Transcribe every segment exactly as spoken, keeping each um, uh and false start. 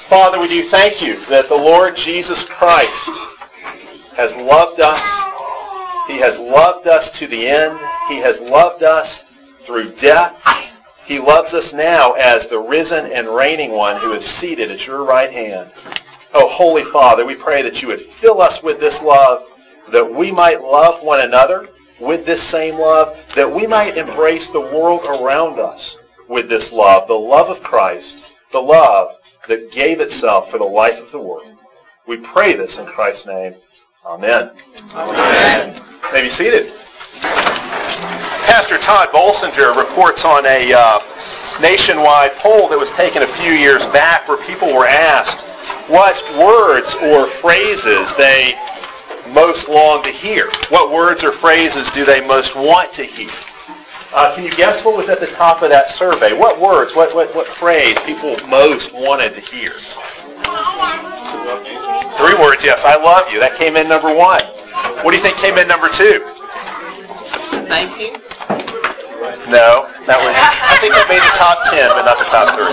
Father, we do thank you that the Lord Jesus Christ has loved us. He has loved us to the end. He has loved us through death. He loves us now as the risen and reigning one who is seated at your right hand. Oh, Holy Father, we pray that you would fill us with this love, that we might love one another with this same love, that we might embrace the world around us with this love, the love of Christ, the love that gave itself for the life of the world. We pray this in Christ's name. Amen. Amen. You may be seated. Pastor Todd Bolsinger reports on a uh, nationwide poll that was taken a few years back where people were asked what words or phrases they most long to hear. What words or phrases do they most want to hear? Uh, can you guess what was at the top of that survey? What words, what, what, what phrase people most wanted to hear? Three words, yes. I love you. That came in number one. What do you think came in number two? Thank you. No, that was, I think that made the top ten, but not the top three.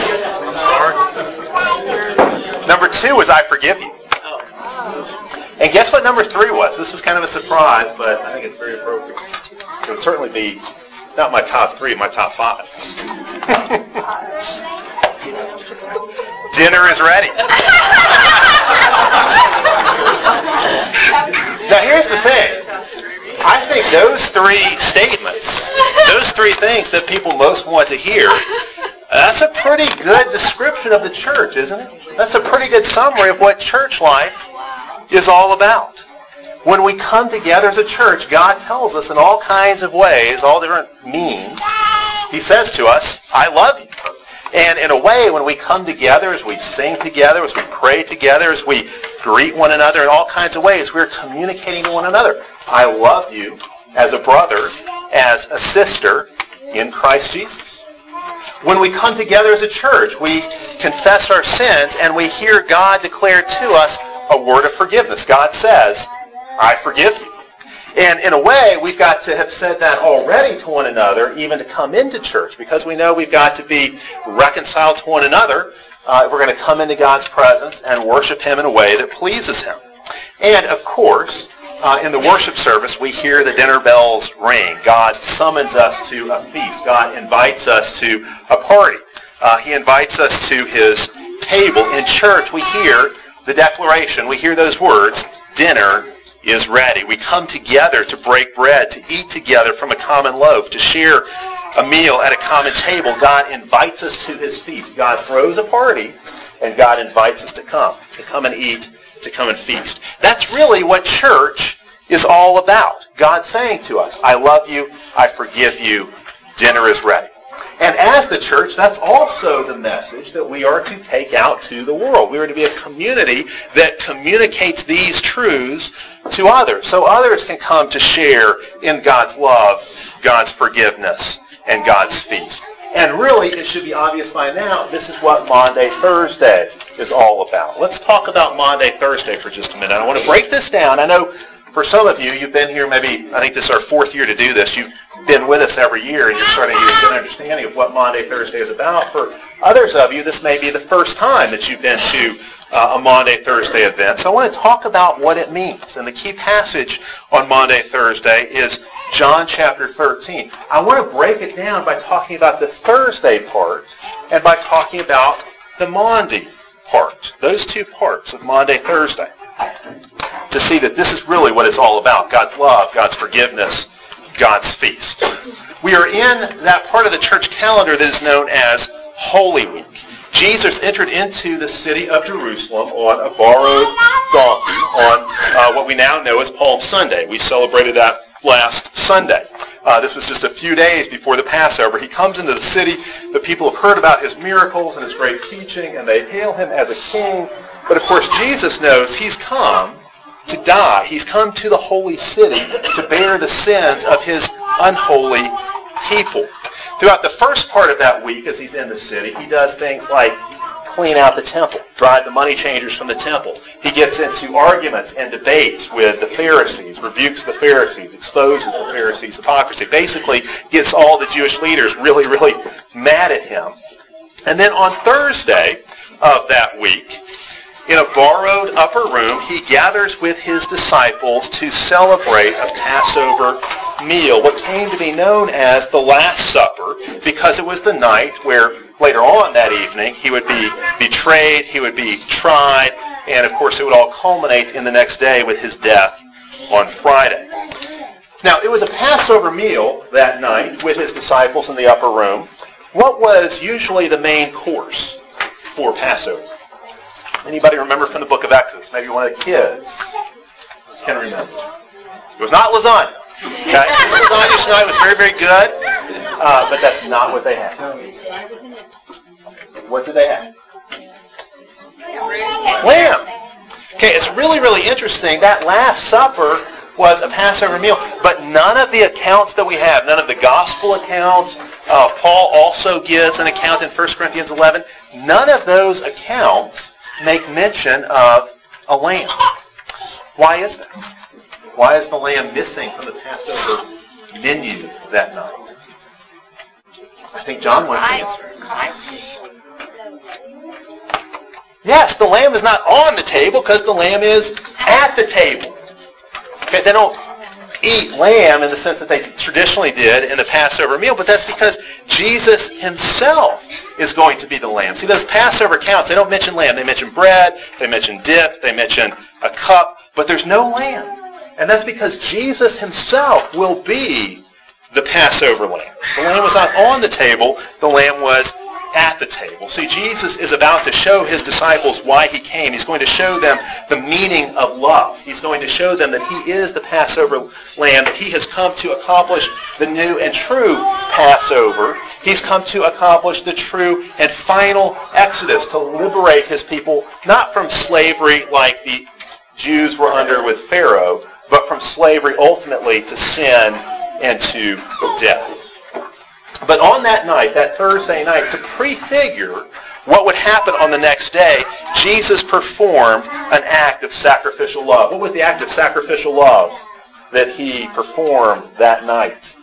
Number two was I forgive you. And guess what number three was? This was kind of a surprise, but I think it's very appropriate. It would certainly be not my top three, my top five. Dinner is ready. Now here's the thing. I think those three statements, those three things that people most want to hear, that's a pretty good description of the church, isn't it? That's a pretty good summary of what church life is all about. When we come together as a church, God tells us in all kinds of ways, all different means, He says to us, I love you. And in a way, when we come together, as we sing together, as we pray together, as we greet one another in all kinds of ways, we're communicating to one another. I love you as a brother, as a sister in Christ Jesus. When we come together as a church, we confess our sins and we hear God declare to us a word of forgiveness. God says, I forgive you. And in a way, we've got to have said that already to one another, even to come into church, because we know we've got to be reconciled to one another. Uh, we're going to come into God's presence and worship Him in a way that pleases Him. And of course, uh, in the worship service, we hear the dinner bells ring. God summons us to a feast. God invites us to a party. Uh, he invites us to His table. In church, we hear the declaration. We hear those words, dinner is ready. We come together to break bread, to eat together from a common loaf, to share a meal at a common table. God invites us to His feast. God throws a party, and God invites us to come, to come and eat, to come and feast. That's really what church is all about. God saying to us, I love you, I forgive you, dinner is ready. And as the church, that's also the message that we are to take out to the world. We are to be a community that communicates these truths to others, so others can come to share in God's love, God's forgiveness, and God's feast. And really, it should be obvious by now, this is what Maundy Thursday is all about. Let's talk about Maundy Thursday for just a minute. I want to break this down. I know for some of you, you've been here maybe, I think this is our fourth year to do this. You've been with us every year, and you're starting to get an understanding of what Maundy Thursday is about. For others of you, this may be the first time that you've been to uh, a Maundy Thursday event. So I want to talk about what it means. And the key passage on Maundy Thursday is John chapter thirteen. I want to break it down by talking about the Thursday part and by talking about the Maundy part. Those two parts of Maundy Thursday. To see that this is really what it's all about. God's love, God's forgiveness, God's feast. We are in that part of the church calendar that is known as Holy Week. Jesus entered into the city of Jerusalem on a borrowed donkey on uh, what we now know as Palm Sunday. We celebrated that last Sunday. Uh, this was just a few days before the Passover. He comes into the city. The people have heard about His miracles and His great teaching, and they hail Him as a king. But of course, Jesus knows He's come to die. He's come to the holy city to bear the sins of His unholy people. Throughout the first part of that week, as He's in the city, He does things like clean out the temple, drive the money changers from the temple. He gets into arguments and debates with the Pharisees, rebukes the Pharisees, exposes the Pharisees' hypocrisy, basically gets all the Jewish leaders really, really mad at Him. And then on Thursday, of that week, in a borrowed upper room, he gathers with his disciples to celebrate a Passover meal, what came to be known as the Last Supper, because it was the night where later on that evening he would be betrayed, he would be tried, and of course it would all culminate in the next day with his death on Friday. Now, it was a Passover meal that night with his disciples in the upper room. What was usually the main course for Passover? Anybody remember from the book of Exodus? Maybe one of the kids can remember. It was not lasagna. Okay? This lasagna tonight was very, very good, uh, but that's not what they had. What did they have? Lamb. Okay, it's really, really interesting. That Last Supper was a Passover meal, but none of the accounts that we have, none of the gospel accounts, uh, Paul also gives an account in First Corinthians eleven, none of those accounts make mention of a lamb. Why is that? Why is the lamb missing from the Passover menu that night? I think John wants to answer. Yes, the lamb is not on the table because the lamb is at the table. Okay, they don't eat lamb in the sense that they traditionally did in the Passover meal, but that's because Jesus himself is going to be the lamb. See, those Passover counts, they don't mention lamb. They mention bread, they mention dip, they mention a cup, but there's no lamb. And that's because Jesus himself will be the Passover lamb. The lamb was not on the table, the lamb was at the table. See, Jesus is about to show his disciples why he came. He's going to show them the meaning of love. He's going to show them that he is the Passover lamb, that he has come to accomplish the new and true Passover. He's come to accomplish the true and final Exodus, to liberate his people, not from slavery like the Jews were under with Pharaoh, but from slavery ultimately to sin and to death. But on that night, that Thursday night, to prefigure what would happen on the next day, Jesus performed an act of sacrificial love. What was the act of sacrificial love that he performed that night?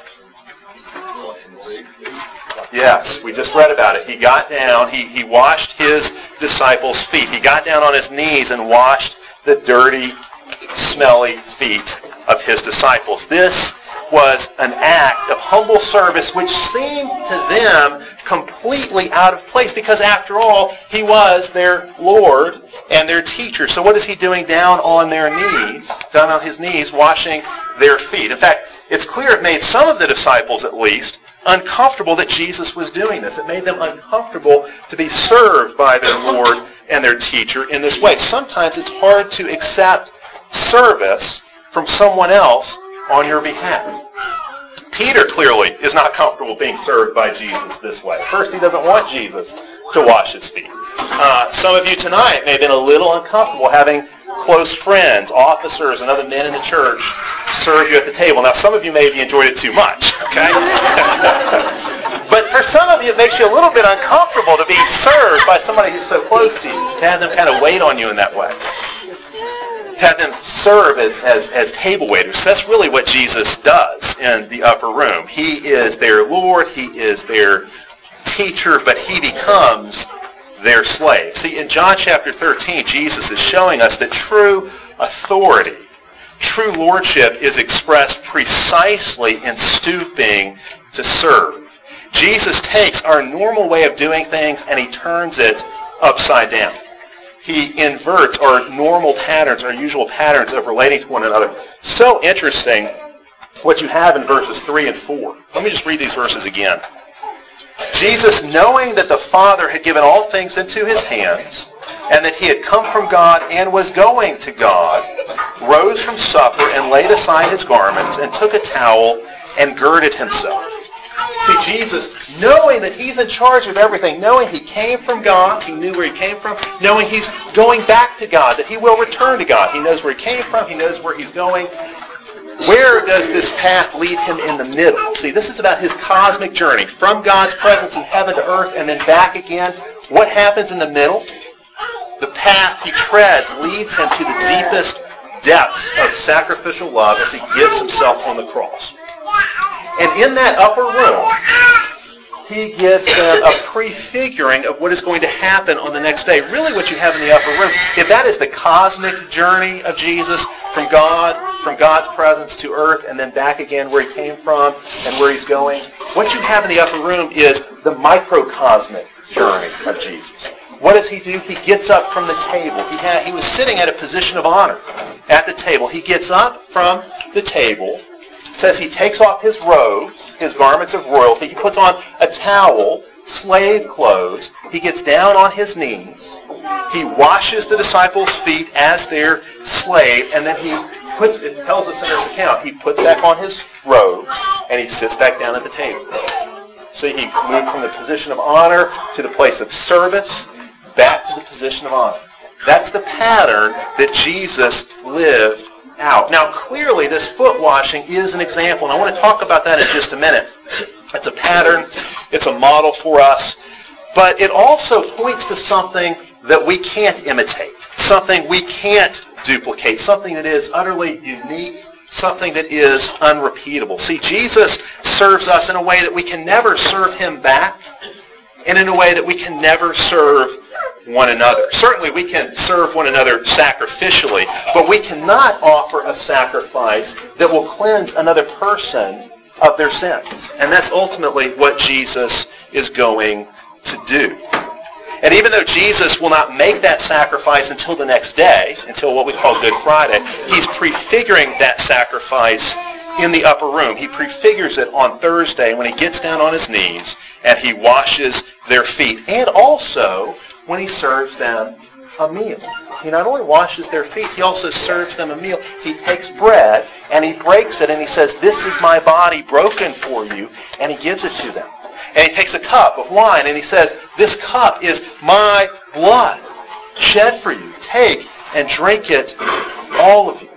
Yes, we just read about it. He got down, he, he washed his disciples' feet. He got down on his knees and washed the dirty, smelly feet of his disciples. This was an act of humble service which seemed to them completely out of place because, after all, he was their Lord and their teacher. So what is he doing down on their knees, down on his knees, washing their feet? In fact, it's clear it made some of the disciples, at least, uncomfortable that Jesus was doing this. It made them uncomfortable to be served by their Lord and their teacher in this way. Sometimes it's hard to accept service from someone else on your behalf. Peter clearly is not comfortable being served by Jesus this way. First, he doesn't want Jesus to wash his feet. Uh, some of you tonight may have been a little uncomfortable having close friends, officers, and other men in the church serve you at the table. Now, some of you maybe enjoyed it too much, okay? But for some of you, it makes you a little bit uncomfortable to be served by somebody who's so close to you, to have them kind of wait on you in that way. To have them serve as, as, as table waiters. That's really what Jesus does in the upper room. He is their Lord, he is their teacher, but he becomes their slave. See, in John chapter thirteen, Jesus is showing us that true authority, true lordship is expressed precisely in stooping to serve. Jesus takes our normal way of doing things and he turns it upside down. He inverts our normal patterns, our usual patterns of relating to one another. So interesting what you have in verses three and four. Let me just read these verses again. Jesus, knowing that the Father had given all things into his hands, and that he had come from God and was going to God, rose from supper and laid aside his garments and took a towel and girded himself. See, Jesus, knowing that he's in charge of everything, knowing he came from God, he knew where he came from, knowing he's going back to God, that he will return to God. He knows where he came from, he knows where he's going. Where does this path lead him in the middle? See, this is about his cosmic journey from God's presence in heaven to earth and then back again. What happens in the middle? The path he treads leads him to the deepest depths of sacrificial love as he gives himself on the cross. And in that upper room, he gives them a prefiguring of what is going to happen on the next day. Really what you have in the upper room, if that is the cosmic journey of Jesus from God, from God's presence to earth, and then back again where he came from and where he's going, what you have in the upper room is the microcosmic journey of Jesus. What does he do? He gets up from the table. He, had, he was sitting at a position of honor at the table. He gets up from the table, says he takes off his robes, his garments of royalty. He puts on a towel, slave clothes. He gets down on his knees. He washes the disciples' feet as their slave, and then he puts, it tells us in this account, he puts back on his robes, and he sits back down at the table. See, he moved from the position of honor to the place of service, back to the position of honor. That's the pattern that Jesus lived out. Now, clearly, this foot washing is an example, and I want to talk about that in just a minute. It's a pattern. It's a model for us. But it also points to something that we can't imitate, something we can't duplicate, something that is utterly unique, something that is unrepeatable. See, Jesus serves us in a way that we can never serve him back, and in a way that we can never serve one another. Certainly we can serve one another sacrificially, but we cannot offer a sacrifice that will cleanse another person of their sins. And that's ultimately what Jesus is going to do. And even though Jesus will not make that sacrifice until the next day, until what we call Good Friday, he's prefiguring that sacrifice in the upper room. He prefigures it on Thursday when he gets down on his knees and he washes their feet. And also when he serves them a meal. He not only washes their feet, he also serves them a meal. He takes bread and he breaks it and he says, "This is my body broken for you," and he gives it to them. And he takes a cup of wine and he says, "This cup is my blood shed for you. Take and drink it, all of you."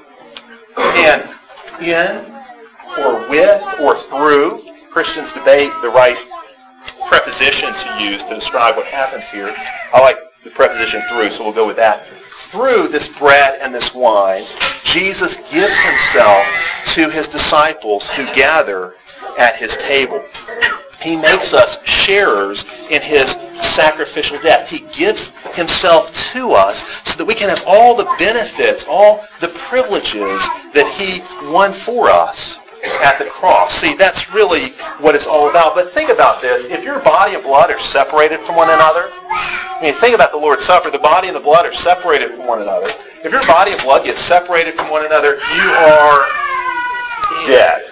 And in or with or through, Christians debate the right preposition to use to describe what happens here. I like the preposition through, so we'll go with that. Through this bread and this wine, Jesus gives himself to his disciples who gather at his table. He makes us sharers in his sacrificial death. He gives himself to us so that we can have all the benefits, all the privileges that he won for us at the cross. See, that's really what it's all about. But think about this. If your body and blood are separated from one another, I mean, think about the Lord's Supper. The body and the blood are separated from one another. If your body and blood get separated from one another, you are dead.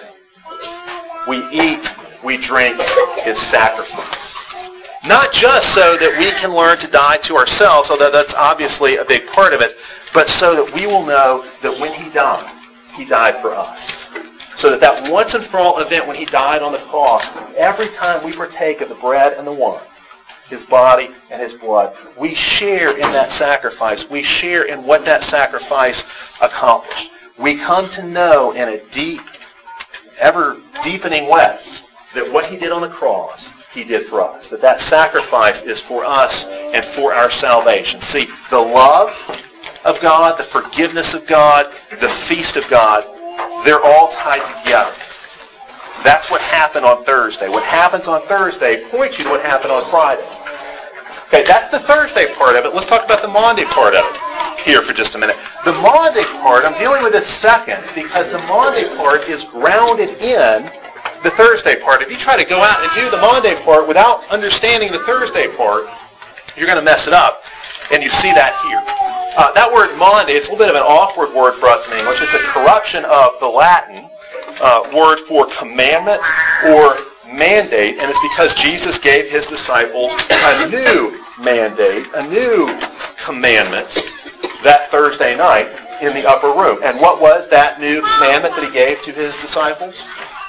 We eat, we drink his sacrifice. Not just so that we can learn to die to ourselves, although that's obviously a big part of it, but so that we will know that when he died, he died for us. So that that once and for all event when he died on the cross, every time we partake of the bread and the wine, his body and his blood, we share in that sacrifice. We share in what that sacrifice accomplished. We come to know in a deep, ever deepening way that what he did on the cross, he did for us. That that sacrifice is for us and for our salvation. See, the love of God, the forgiveness of God, the feast of God, they're all tied together. That's what happened on Thursday. What happens on Thursday points you to what happened on Friday. Okay, that's the Thursday part of it. Let's talk about the Maundy part of it here for just a minute. The Maundy part, I'm dealing with this second because the Maundy part is grounded in the Thursday part. If you try to go out and do the Maundy part without understanding the Thursday part, you're going to mess it up. And you see that here. Uh, that word Maundy, it's a little bit of an awkward word for us in English. It's a corruption of the Latin uh, word for commandment or mandate, and it's because Jesus gave his disciples a new mandate, a new commandment that Thursday night in the upper room. And what was that new commandment that he gave to his disciples?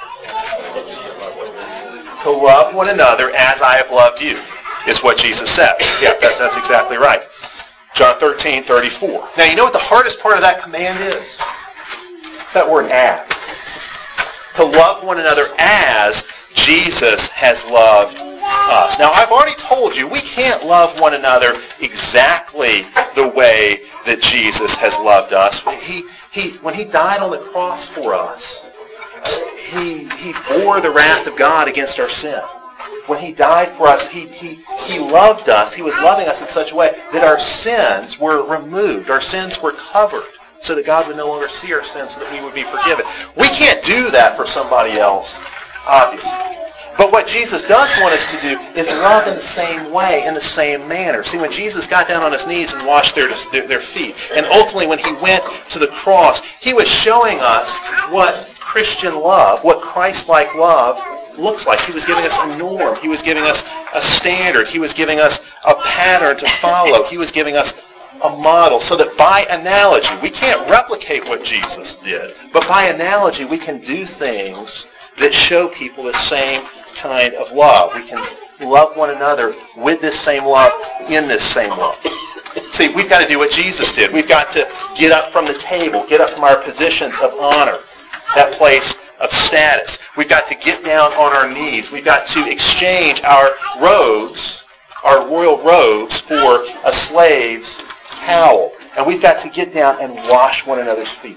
To love one another as I have loved you, is what Jesus said. Yeah, that, that's exactly right. John thirteen thirty-four. Now, you know what the hardest part of that command is? That word as. To love one another as Jesus has loved us. Now, I've already told you we can't love one another exactly the way that Jesus has loved us. He, he, when he died on the cross for us, he, he bore the wrath of God against our sin. when he died for us, he, he, he loved us. He was loving us in such a way that our sins were removed. Our sins were covered so that God would no longer see our sins, so that we would be forgiven. We can't do that for somebody else, obviously. But what Jesus does want us to do is love in the same way, in the same manner. See, when Jesus got down on his knees and washed their, their, their feet, and ultimately when he went to the cross, he was showing us what Christian love, what Christ-like love looks like. He was giving us a norm. He was giving us a standard. He was giving us a pattern to follow. He was giving us a model, so that by analogy, we can't replicate what Jesus did, but by analogy, we can do things that show people the same kind of love. We can love one another with this same love, in this same love. See, we've got to do what Jesus did. We've got to get up from the table, get up from our positions of honor, that place of status. We've got to get down on our knees. We've got to exchange our robes, our royal robes, for a slave's towel. And we've got to get down and wash one another's feet,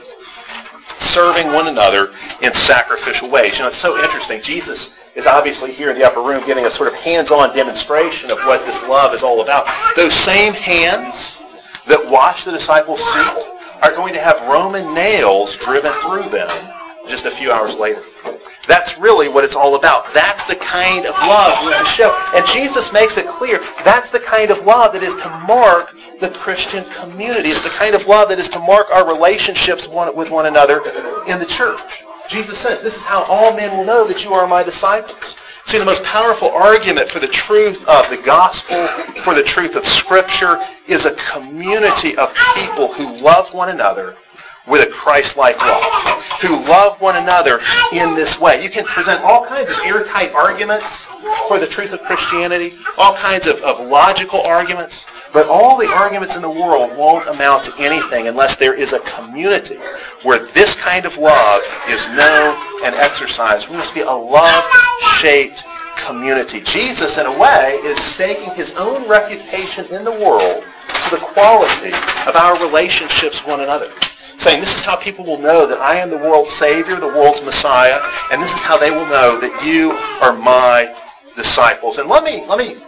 serving one another in sacrificial ways. You know, it's so interesting. Jesus is obviously here in the upper room giving a sort of hands-on demonstration of what this love is all about. Those same hands that wash the disciples' feet are going to have Roman nails driven through them just a few hours later. That's really what it's all about. That's the kind of love we want to show. And Jesus makes it clear that's the kind of love that is to mark the Christian community. It's the kind of love that is to mark our relationships one, with one another in the church. Jesus says, this is how all men will know that you are my disciples. See, the most powerful argument for the truth of the gospel, for the truth of Scripture, is a community of people who love one another with a Christ-like love, who love one another in this way. You can present all kinds of airtight arguments for the truth of Christianity, all kinds of, of logical arguments, but all the arguments in the world won't amount to anything unless there is a community where this kind of love is known and exercised. We must be a love-shaped community. Jesus, in a way, is staking his own reputation in the world to the quality of our relationships with one another, saying this is how people will know that I am the world's Savior, the world's Messiah, and this is how they will know that you are my disciples. And let me, let me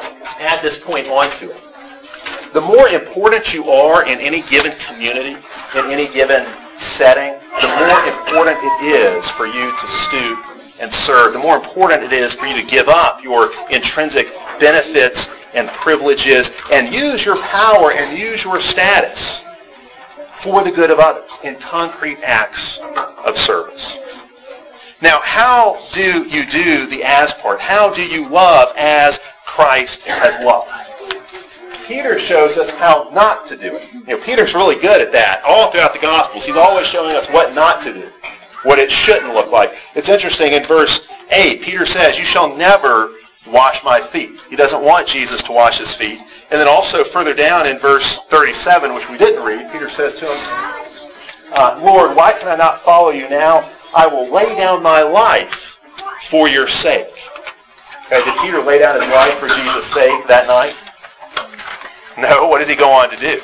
add this point onto it. The more important you are in any given community, in any given setting, the more important it is for you to stoop and serve. The more important it is for you to give up your intrinsic benefits and privileges and use your power and use your status for the good of others in concrete acts of service. Now, how do you do the as part? How do you love as Christ has loved? Peter shows us how not to do it. You know, Peter's really good at that. All throughout the Gospels, he's always showing us what not to do, what it shouldn't look like. It's interesting, in verse eight, Peter says, you shall never wash my feet. He doesn't want Jesus to wash his feet. And then also further down in verse thirty-seven, which we didn't read, Peter says to him, uh, Lord, why can I not follow you now? I will lay down my life for your sake. Okay, did Peter lay down his life for Jesus' sake that night? No, what does he go on to do?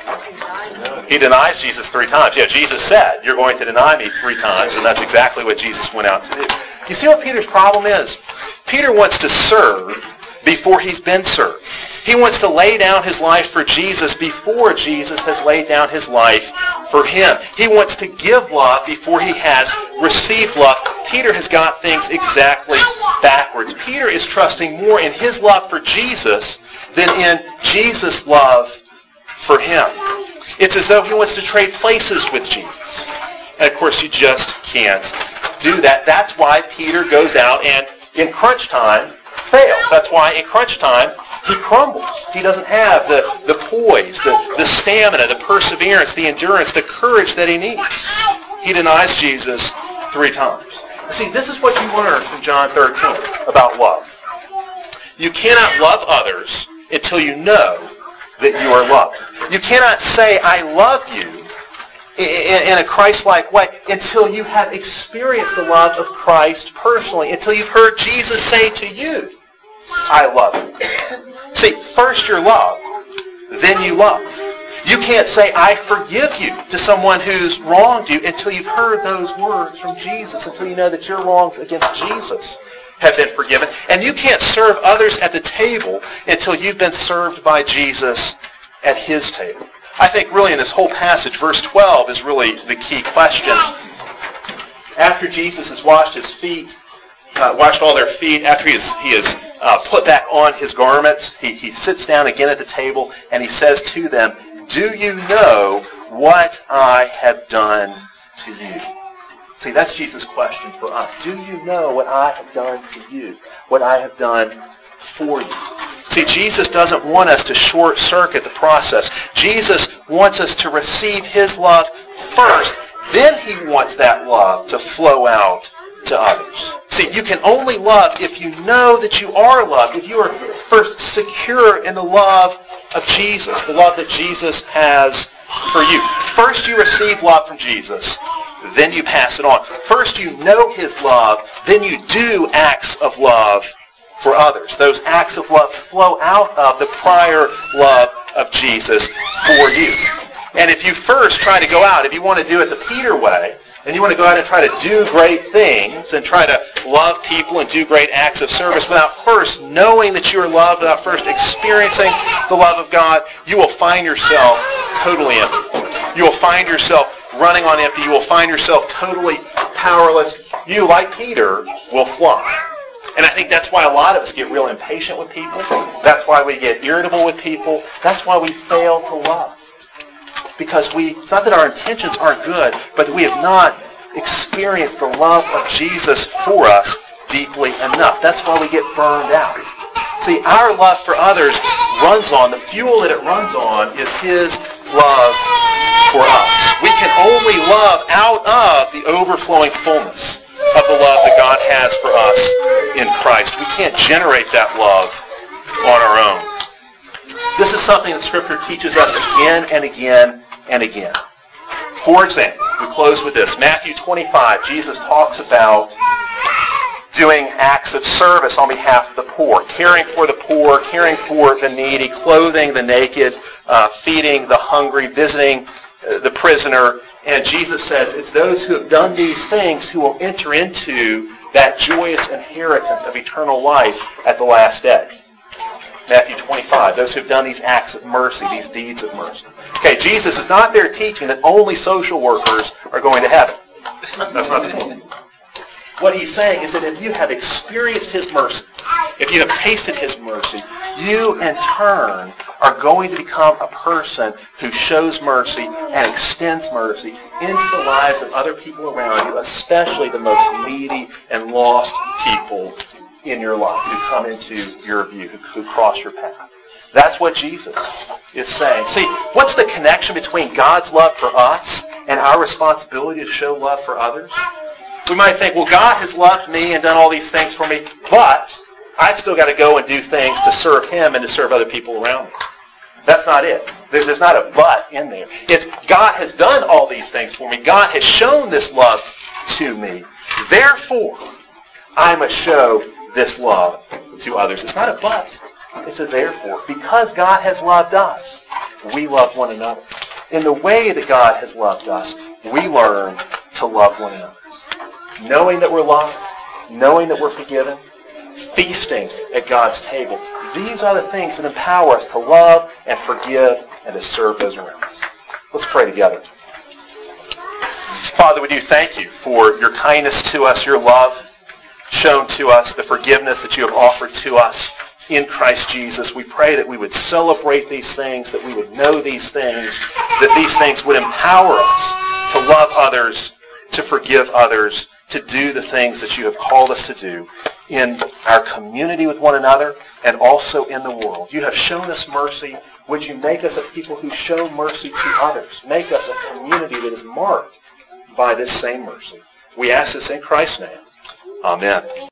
He denies Jesus three times. Yeah, Jesus said, you're going to deny me three times, and that's exactly what Jesus went out to do. You see what Peter's problem is? Peter wants to serve before he's been served. He wants to lay down his life for Jesus before Jesus has laid down his life for him. He wants to give love before he has received love. Peter has got things exactly backwards. Peter is trusting more in his love for Jesus than in Jesus' love for him. It's as though he wants to trade places with Jesus. And of course, you just can't do that. That's why Peter goes out and, in crunch time, fails. That's why in crunch time, he crumbles. He doesn't have the, the poise, the, the stamina, the perseverance, the endurance, the courage that he needs. He denies Jesus three times. See, this is what you learn from John thirteen about love. You cannot love others until you know that you are loved. You cannot say, I love you in a Christ-like way until you have experienced the love of Christ personally, until you've heard Jesus say to you, I love you. See, first you're loved, then you love. You can't say, I forgive you to someone who's wronged you until you've heard those words from Jesus, until you know that your wrongs against Jesus have been forgiven. And you can't serve others at the table until you've been served by Jesus at his table. I think really in this whole passage, verse twelve is really the key question. After Jesus has washed his feet, uh, washed all their feet, after he has, he has uh, put back on his garments, he, he sits down again at the table and he says to them, "Do you know what I have done to you?" See, that's Jesus' question for us. Do you know what I have done to you? What I have done for you? See, Jesus doesn't want us to short-circuit the process. Jesus wants us to receive his love first. Then he wants that love to flow out to others. See, you can only love if you know that you are loved, if you are first secure in the love of Jesus, the love that Jesus has for you. First you receive love from Jesus, then you pass it on. First you know his love, then you do acts of love for others. Those acts of love flow out of the prior love of Jesus for you. And if you first try to go out, if you want to do it the Peter way, and you want to go out and try to do great things and try to love people and do great acts of service without first knowing that you are loved, without first experiencing the love of God, you will find yourself totally empty. You will find yourself running on empty. You will find yourself totally powerless. You, like Peter, will fly. And I think that's why a lot of us get real impatient with people. That's why we get irritable with people. That's why we fail to love. Because we, it's not that our intentions aren't good, but that we have not experienced the love of Jesus for us deeply enough. That's why we get burned out. See, our love for others runs on, the fuel that it runs on is his love for us. We can only love out of the overflowing fullness of the love that God has for us in Christ. We can't generate that love on our own. This is something that Scripture teaches us again and again and again. For example, we close with this. Matthew twenty-five, Jesus talks about doing acts of service on behalf of the poor, caring for the poor, caring for the needy, clothing the naked, uh, feeding the hungry, visiting uh, the prisoner. And Jesus says it's those who have done these things who will enter into that joyous inheritance of eternal life at the last day. Matthew twenty-five, those who have done these acts of mercy, these deeds of mercy. Okay, Jesus is not there teaching that only social workers are going to heaven. That's not the point. What he's saying is that if you have experienced his mercy, if you have tasted his mercy, you in turn are going to become a person who shows mercy and extends mercy into the lives of other people around you, especially the most needy and lost people in your life who come into your view, who, who cross your path. That's what Jesus is saying. See, what's the connection between God's love for us and our responsibility to show love for others? We might think, well, God has loved me and done all these things for me, but I've still got to go and do things to serve him and to serve other people around me. That's not it. There's, there's not a but in there. It's God has done all these things for me. God has shown this love to me. Therefore, I must show this love to others. It's not a but. It's a therefore. Because God has loved us, we love one another. In the way that God has loved us, we learn to love one another. Knowing that we're loved, knowing that we're forgiven, feasting at God's table. These are the things that empower us to love and forgive and to serve those around us. Let's pray together. Father, we do thank you for your kindness to us, your love shown to us, the forgiveness that you have offered to us in Christ Jesus. We pray that we would celebrate these things, that we would know these things, that these things would empower us to love others, to forgive others, to do the things that you have called us to do in our community with one another and also in the world. You have shown us mercy. Would you make us a people who show mercy to others? Make us a community that is marked by this same mercy. We ask this in Christ's name. Amen.